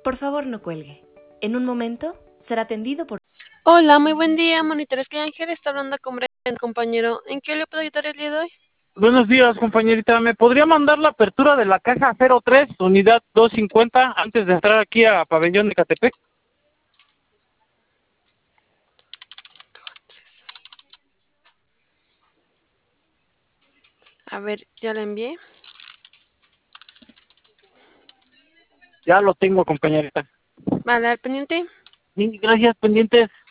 Por favor, no cuelgue. En un momento será atendido por... Hola, muy buen día, monitores que Ángel está hablando con Brian, compañero. ¿En qué le puedo ayudar el día de hoy? Buenos días, compañerita. ¿Me podría mandar la apertura de la caja 03, unidad 250, antes de entrar aquí a Pabellón de Catepec? A ver, ya la envié. Ya lo tengo, compañerita. Vale, al pendiente. Sí, gracias, pendientes.